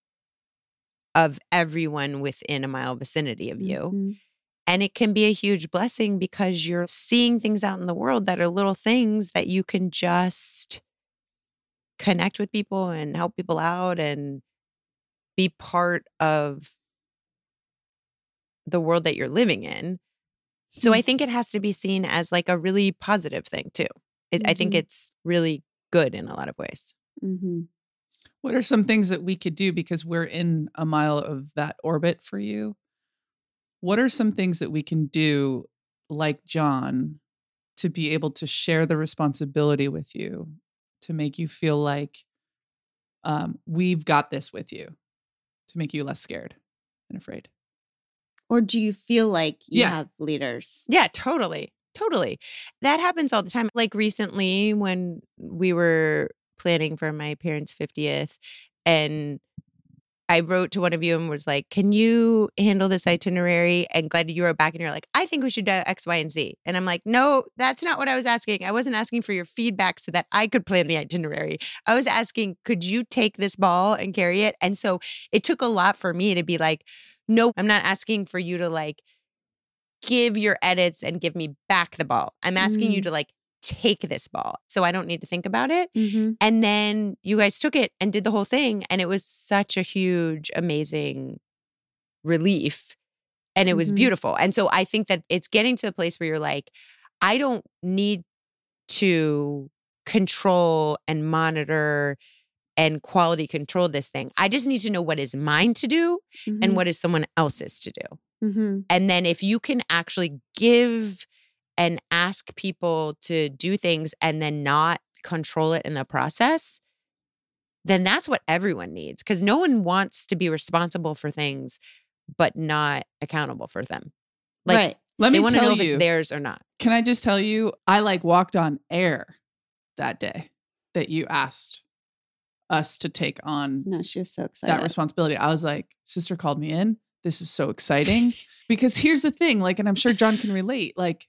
of everyone within a mile vicinity of you. Mhm. And it can be a huge blessing because you're seeing things out in the world that are little things that you can just connect with people and help people out and be part of the world that you're living in. So I think it has to be seen as like a really positive thing too. It, I think Mhm. it's really good in a lot of ways. Mhm. What are some things that we could do, because we're in a mile of that orbit for you? What are some things that we can do, like John, to be able to share the responsibility with you, to make you feel like um, we've got this with you, to make you less scared and afraid? Or do you feel like you Yeah. have leaders? Yeah, totally. Totally. That happens all the time. Like recently when we were planning for my parents' fiftieth, and I wrote to one of you and was like, can you handle this itinerary? And glad you wrote back and you're like, I think we should do X, Y, and Z. And I'm like, no, that's not what I was asking. I wasn't asking for your feedback so that I could plan the itinerary. I was asking, could you take this ball and carry it? And so it took a lot for me to be like, no, I'm not asking for you to like give your edits and give me back the ball. I'm asking you Mm. to like take this ball so I don't need to think about it. Mhm. And then you guys took it and did the whole thing. And it was such a huge, amazing relief. And it was Mhm. beautiful. And so I think that it's getting to the place where you're like, I don't need to control and monitor and quality control this thing. I just need to know what is mine to do and Mhm. what is someone else's to do. Mhm. And then if you can actually give and ask people to do things and then not control it in the process, then that's what everyone needs, because no one wants to be responsible for things but not accountable for them. Like Right. Let they me want to tell know if you, it's theirs or not. can I just tell you, I like walked on air that day that you asked us to take on No, she was so excited. that responsibility. I was like, sister called me in. This is so exciting. Because here's the thing, like, and I'm sure John can relate, like,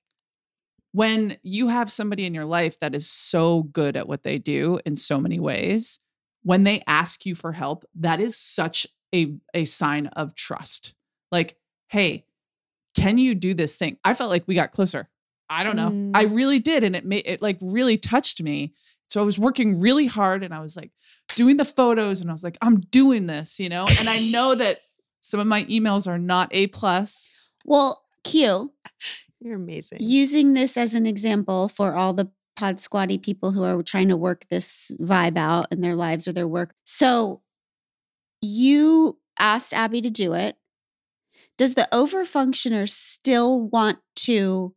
when you have somebody in your life that is so good at what they do in so many ways, when they ask you for help, that is such a, a sign of trust. Like, hey, can you do this thing? I felt like we got closer. I don't know. Mm. I really did. And it made it like really touched me. So I was working really hard and I was like doing the photos and I was like, I'm doing this, you know? And I know that some of my emails are not A plus. Well, Q, You're amazing. using this as an example for all the pod squatty people who are trying to work this vibe out in their lives or their work. So you asked Abby to do it. Does the overfunctioner still want to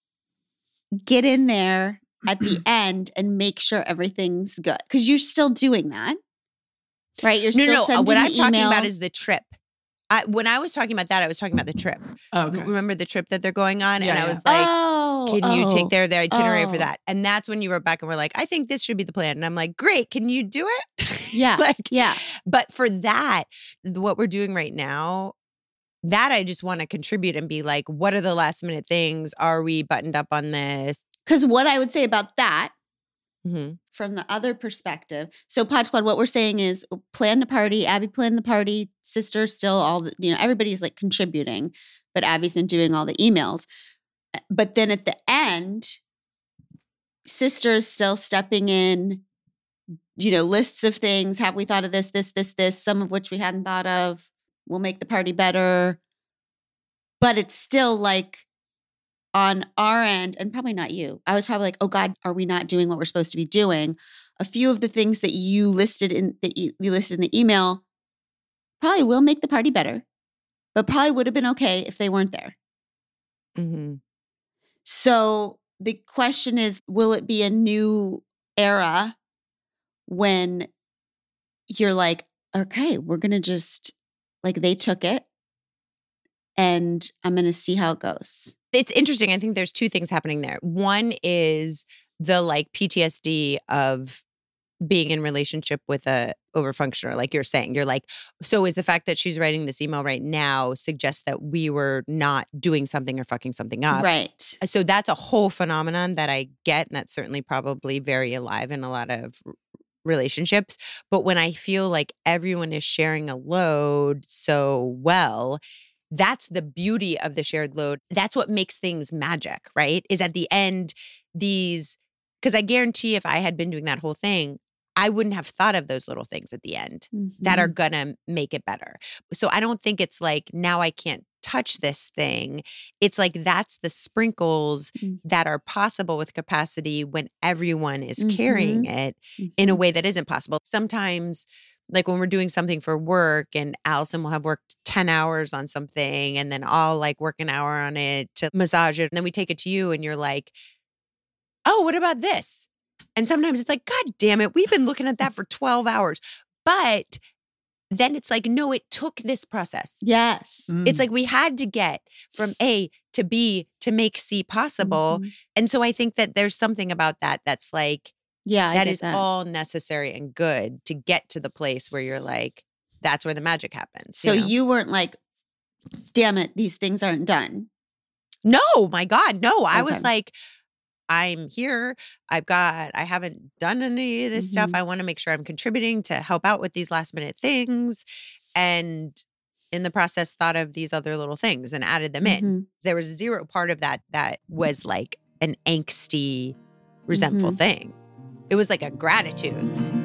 get in there at the end and make sure everything's good? Because you're still doing that, right? You're no, still no, no. sending What the I'm talking about emails. is the trip. I, when I was talking about that, I was talking about the trip. Oh, okay. Remember the trip that they're going on? Yeah, and I yeah. was like, oh, can you oh, take their, their itinerary oh. for that? And that's when you wrote back and were like, I think this should be the plan. And I'm like, great. Can you do it? Yeah. like, Yeah. But for that, th- what we're doing right now, that I just want to contribute and be like, what are the last minute things? Are we buttoned up on this? Because what I would say about that Mm-hmm. from the other perspective. So Pod Squad, what we're saying is plan the party. Abby planned the party. Sister still all the, you know, everybody's like contributing, but Abby's been doing all the emails. But then at the end, sister's still stepping in, you know, lists of things. Have we thought of this, this, this, this, some of which we hadn't thought of. We'll make the party better. but it's still like on our end, and probably not you. I was probably like, oh God, are we not doing what we're supposed to be doing? A few of the things that you listed in that you, you listed in the email probably will make the party better, but probably would have been okay if they weren't there. Mm-hmm. So the question is, will it be a new era when you're like, okay, we're going to just, like, they took it and I'm going to see how it goes. It's interesting. I think there's two things happening there. One is the like P T S D of being in relationship with a overfunctioner, like you're saying. You're like, so is the fact that she's writing this email right now suggests that we were not doing something or fucking something up? Right. So that's a whole phenomenon that I get, and that's certainly probably very alive in a lot of relationships. But when I feel like everyone is sharing a load so well, that's the beauty of the shared load. That's what makes things magic, right? Is at the end, these, because I guarantee if I had been doing that whole thing, I wouldn't have thought of those little things at the end Mm-hmm. that are going to make it better. So I don't think it's like, now I can't touch this thing. It's like, that's the sprinkles Mm-hmm. that are possible with capacity when everyone is Mm-hmm. carrying it Mm-hmm. in a way that isn't possible. Sometimes, like when we're doing something for work and Allison will have worked ten hours on something and then I'll like work an hour on it to massage it. And then we take it to you and you're like, oh, what about this? And sometimes it's like, God damn it, we've been looking at that for twelve hours. But then it's like, no, it took this process. Yes. Mm. It's like we had to get from A to B to make C possible. Mhm. And so I think that there's something about that that's like, Yeah, I that get is that. all necessary and good to get to the place where you're like, that's where the magic happens. So you know? you weren't like, damn it, these things aren't done. No, my God, no. I was Okay. like, I'm here. I've got, I haven't done any of this stuff. Mhm. I want to make sure I'm contributing to help out with these last minute things. And in the process, thought of these other little things and added them in. Mhm. There was zero part of that that was like an angsty, resentful Mhm. thing. It was like a gratitude.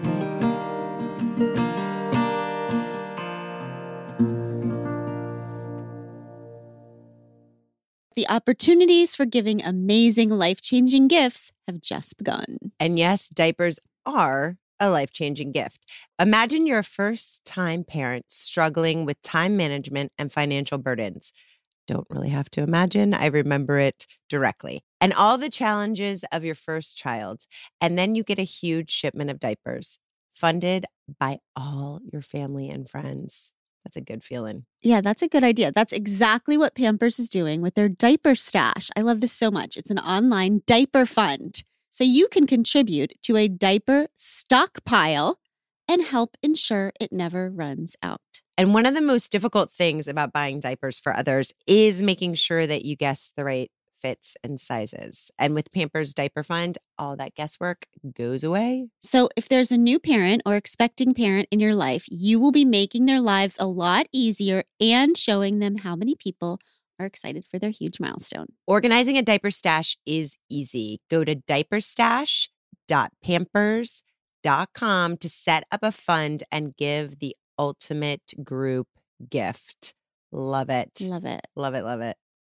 The opportunities for giving amazing, life-changing gifts have just begun. And yes, diapers are a life-changing gift. Imagine you're a first-time parent struggling with time management and financial burdens. Don't really have to imagine. I remember it directly. And all the challenges of your first child. And then you get a huge shipment of diapers funded by all your family and friends. That's a good feeling. Yeah, that's a good idea. That's exactly what Pampers is doing with their diaper stash. I love this so much. It's an online diaper fund. So you can contribute to a diaper stockpile and help ensure it never runs out. And one of the most difficult things about buying diapers for others is making sure that you guess the right fits and sizes. And with Pampers Diaper Fund, all that guesswork goes away. So if there's a new parent or expecting parent in your life, you will be making their lives a lot easier and showing them how many people are excited for their huge milestone. Organizing a diaper stash is easy. Go to diaper stash dot pampers dot com to set up a fund and give the ultimate group gift. Love it. Love it. Love it. Love it.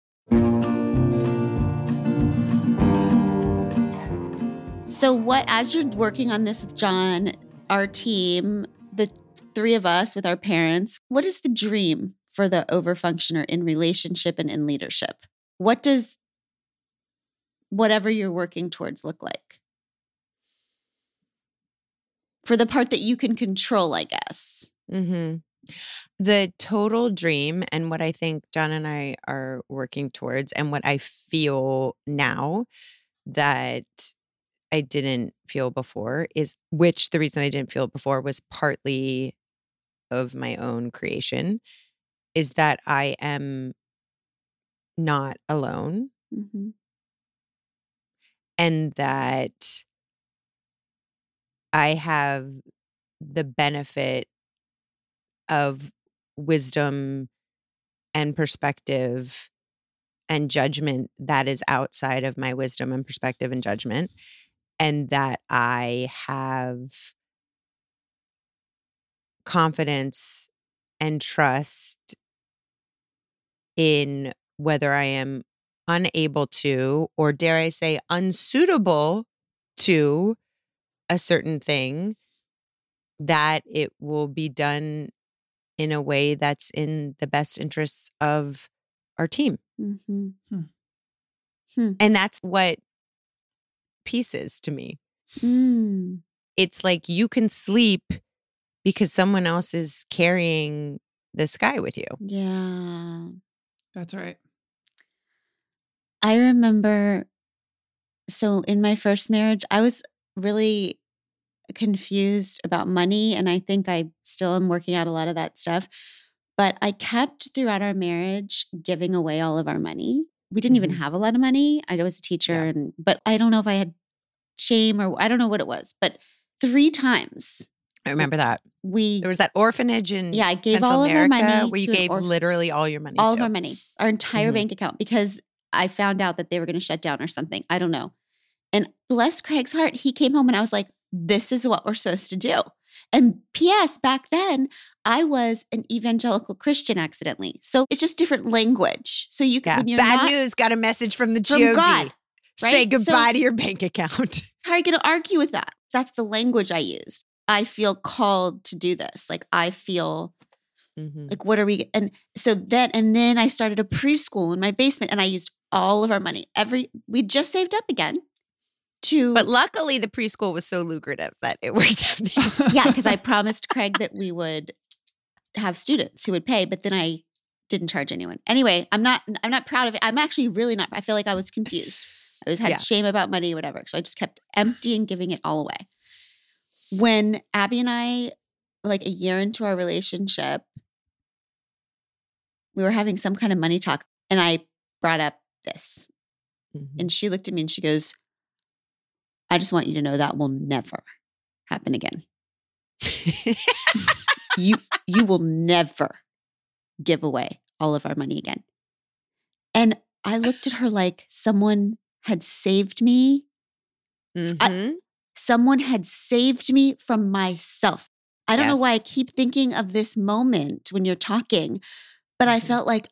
So what, as you're working on this with John, our team, the three of us with our parents, what is the dream for the overfunctioner in relationship and in leadership? What does whatever you're working towards look like? For the part that you can control, I guess. Mm-hmm. The total dream and what I think John and I are working towards and what I feel now that I didn't feel before is, which the reason I didn't feel it before was partly of my own creation, is that I am not alone Mm-hmm. and that I have the benefit of wisdom and perspective and judgment that is outside of my wisdom and perspective and judgment. And that I have confidence and trust in whether I am unable to, or dare I say, unsuitable to a certain thing, that it will be done in a way that's in the best interests of our team. Mm-hmm. Hmm. Hmm. And that's what peace is to me. Mm. It's like you can sleep because someone else is carrying the sky with you. Yeah. That's right. I remember, so in my first marriage, I was really confused about money. And I think I still am working out a lot of that stuff. But I kept throughout our marriage giving away all of our money. We didn't even Mhm. have a lot of money. I was a teacher, Yeah. and but I don't know if I had shame or I don't know what it was. But three times I remember that. we There was that orphanage in Yeah, I gave Central all of our America money where you to an gave orph- literally all your money all to. of our money, our entire Mhm. bank account, because I found out that they were going to shut down or something. I don't know. And bless Craig's heart, he came home and I was like, this is what we're supposed to do. And P S back then, I was an evangelical Christian accidentally. So it's just different language. So you can, Yeah. when you're Bad not, news, got a message from the From G O D. God, Say right? goodbye So- to your bank account. how are you going to argue with that? That's the language I used. I feel called to do this. Like I feel Mhm. like, what are we? And so then, and then I started a preschool in my basement and I used all of our money. Every, we just saved up again to, But luckily, the preschool was so lucrative that it worked out. yeah, because I promised Craig that we would have students who would pay, but then I didn't charge anyone. Anyway, I'm not, I'm not proud of it. I'm actually really not, I feel like I was confused. I was had Yeah. shame about money, whatever. So I just kept empty and giving it all away. When Abby and I, like a year into our relationship, we were having some kind of money talk and I brought up this Mhm. and she looked at me and she goes, I just want you to know that will never happen again. You, you will never give away all of our money again. And I looked at her like someone had saved me. Mhm. Someone had saved me from myself. I don't know why I Yes. keep thinking of this moment when you're talking, but I Mhm. felt like,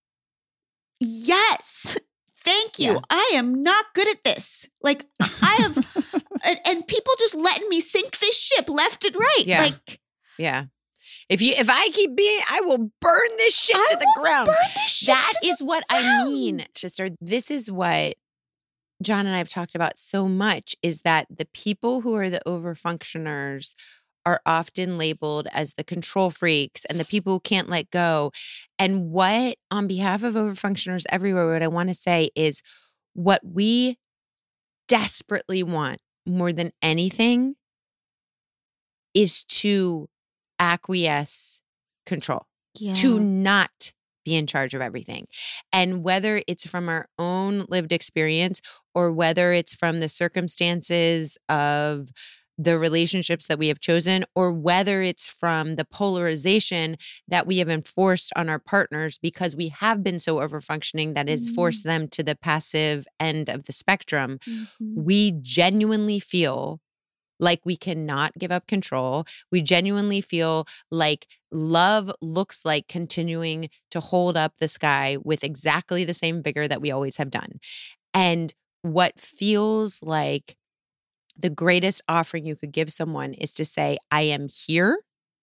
yes, thank you. Yeah. I am not good at this. Like I have, and, and people just letting me sink this ship left and right. Yeah. Like Yeah. If you if I keep being, I will burn this shit I to the will ground. burn this shit That to is the what I mean, ground. sister. This is what John and I have talked about so much, is that the people who are the overfunctioners are often labeled as the control freaks and the people who can't let go. And what, on behalf of overfunctioners everywhere, what I want to say is what we desperately want more than anything is to acquiesce control, Yeah. to not be in charge of everything. And whether it's from our own lived experience or whether it's from the circumstances of the relationships that we have chosen, or whether it's from the polarization that we have enforced on our partners because we have been so overfunctioning that has Mm. forced them to the passive end of the spectrum, Mhm. we genuinely feel like we cannot give up control. We genuinely feel like love looks like continuing to hold up the sky with exactly the same vigor that we always have done. And what feels like the greatest offering you could give someone is to say, I am here.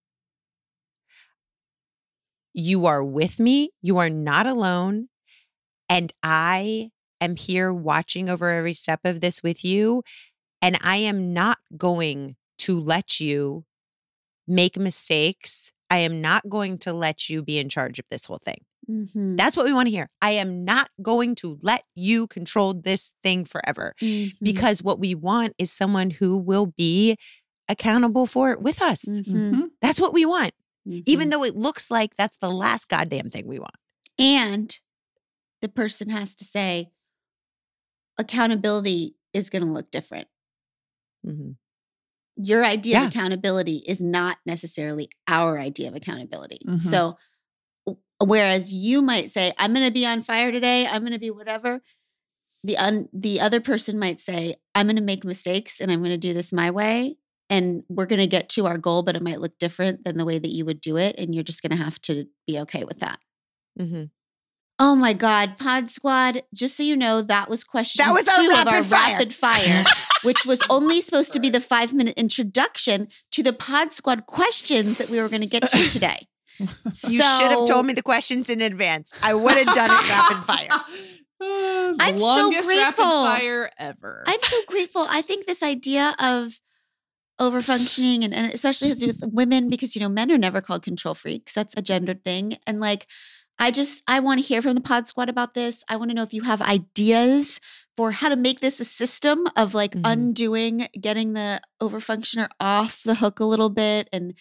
You are with me. You are not alone. And I am here watching over every step of this with you. And I am not going to let you make mistakes. I am not going to let you be in charge of this whole thing. Mhm. That's what we want to hear. I am not going to let you control this thing forever. Mhm. Because what we want is someone who will be accountable for it with us. Mhm. Mhm. That's what we want. Mhm. Even though it looks like that's the last goddamn thing we want. And the person has to say, accountability is going to look different. Mhm. Your idea Yeah. of accountability is not necessarily our idea of accountability. Mhm. So, w- whereas you might say, I'm going to be on fire today, I'm going to be whatever, the un- the other person might say, I'm going to make mistakes and I'm going to do this my way. And we're going to get to our goal, but it might look different than the way that you would do it. And you're just going to have to be okay with that. Mhm. Oh my God, Pod Squad, just so you know, that was question That was our two of rapid our fire. rapid fire, which was only supposed to be the five minute introduction to the Pod Squad questions that we were going to get to today. You should have told me the questions in advance. I would have done it rapid fire. Uh, the I'm so longest grateful. rapid fire ever. I'm so grateful. I think this idea of overfunctioning and, and especially has to do with women because, you know, men are never called control freaks. That's a gendered thing. And like, I just, I want to hear from the Pod Squad about this. I want to know if you have ideas for how to make this a system of like Mhm. undoing, getting the overfunctioner off the hook a little bit and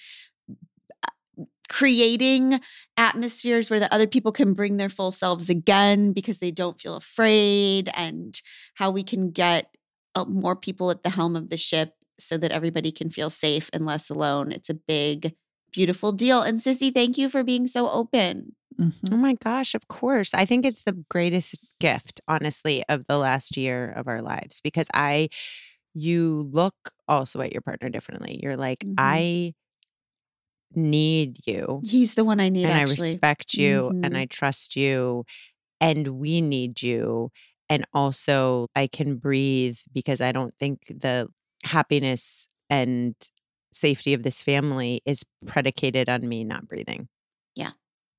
creating atmospheres where the other people can bring their full selves again because they don't feel afraid, and how we can get uh, more people at the helm of the ship so that everybody can feel safe and less alone. It's a big, beautiful deal. And Sissy, thank you for being so open. Mhm. Oh my gosh, of course. I think it's the greatest gift, honestly, of the last year of our lives because I, you look also at your partner differently. You're like, Mhm. I need you He's the one I need, and actually. I respect you and Mhm. I trust you and we need you. And also I can breathe because I don't think the happiness and safety of this family is predicated on me not breathing. Yeah.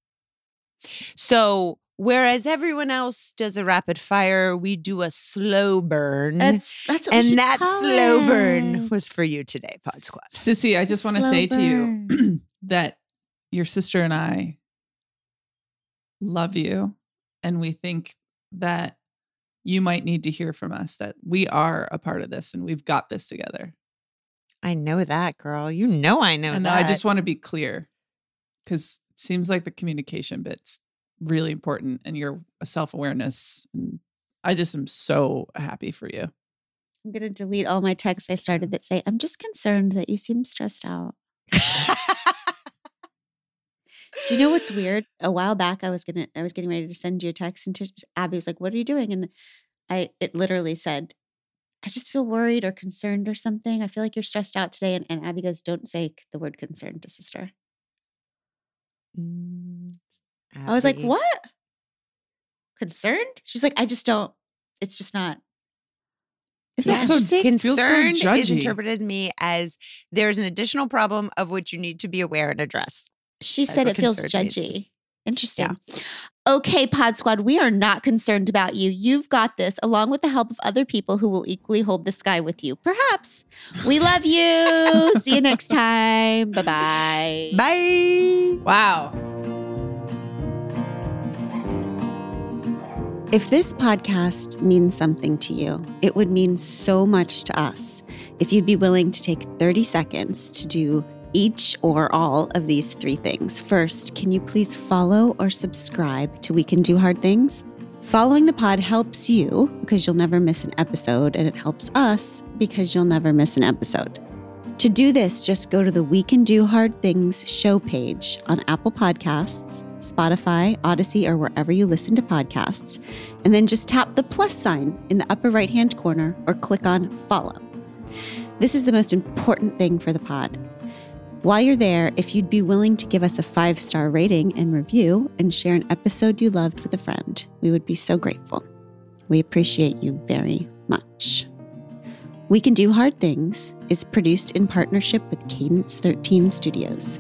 So whereas everyone else does a rapid fire, we do a slow burn. That's that's what we and should that call slow burn it. was for you today, Pod Squad. Sissy, I just want to Slow say to you burn. that your sister and I love you. And we think that you might need to hear from us that we are a part of this and we've got this together. I know that, girl. You know I know and that. I just want to be clear because it seems like the communication bit's really important and your self-awareness. And I just am so happy for you. I'm going to delete all my texts I started that say, I'm just concerned that you seem stressed out. Do you know what's weird? A while back, I was gonna, I was getting ready to send you a text, and to, Abby was like, "What are you doing?" And I, it literally said, "I just feel worried or concerned or something. I feel like you're stressed out today." And, and Abby goes, "Don't say the word concerned to sister." Mm, I was like, Abby. "What? Concerned?" She's like, "I just don't. It's just not." Isn't Feels that so interesting? feels so Concerned is judgy. interpreted to me as there's an additional problem of which you need to be aware and address. She That's said what it feels concerned means to judgy. Interesting. Okay, Pod Squad, we are not concerned about you. You've got this, along with the help of other people who will equally hold the sky with you. Perhaps. We love you. See you next time. Bye-bye. Bye. Wow. If this podcast means something to you, it would mean so much to us if you'd be willing to take thirty seconds to do each or all of these three things. First, can you please follow or subscribe to We Can Do Hard Things? Following the pod helps you because you'll never miss an episode, and it helps us because you'll never miss an episode. To do this, just go to the We Can Do Hard Things show page on Apple Podcasts, Spotify, Odyssey, or wherever you listen to podcasts, and then just tap the plus sign in the upper right-hand corner or click on follow. This is the most important thing for the pod. While you're there, if you'd be willing to give us a five-star rating and review and share an episode you loved with a friend, we would be so grateful. We appreciate you very much. We Can Do Hard Things is produced in partnership with Cadence thirteen Studios.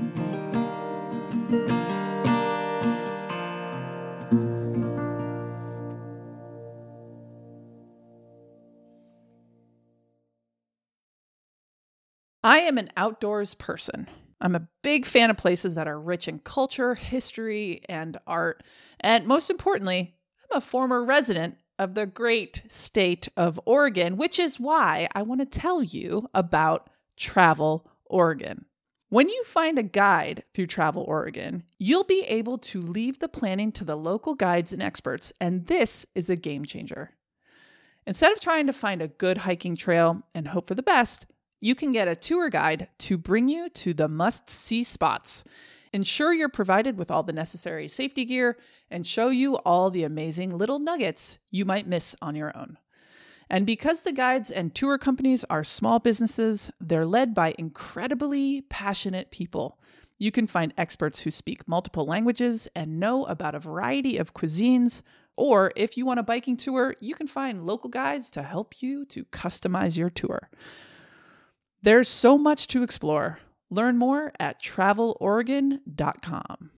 I am an outdoors person. I'm a big fan of places that are rich in culture, history, and art. And most importantly, I'm a former resident of the great state of Oregon, which is why I want to tell you about Travel Oregon. When you find a guide through Travel Oregon, you'll be able to leave the planning to the local guides and experts, and this is a game changer. Instead of trying to find a good hiking trail and hope for the best, you can get a tour guide to bring you to the must-see spots, ensure you're provided with all the necessary safety gear, and show you all the amazing little nuggets you might miss on your own. And because the guides and tour companies are small businesses, they're led by incredibly passionate people. You can find experts who speak multiple languages and know about a variety of cuisines. Or if you want a biking tour, you can find local guides to help you to customize your tour. There's so much to explore. Learn more at travel oregon dot com.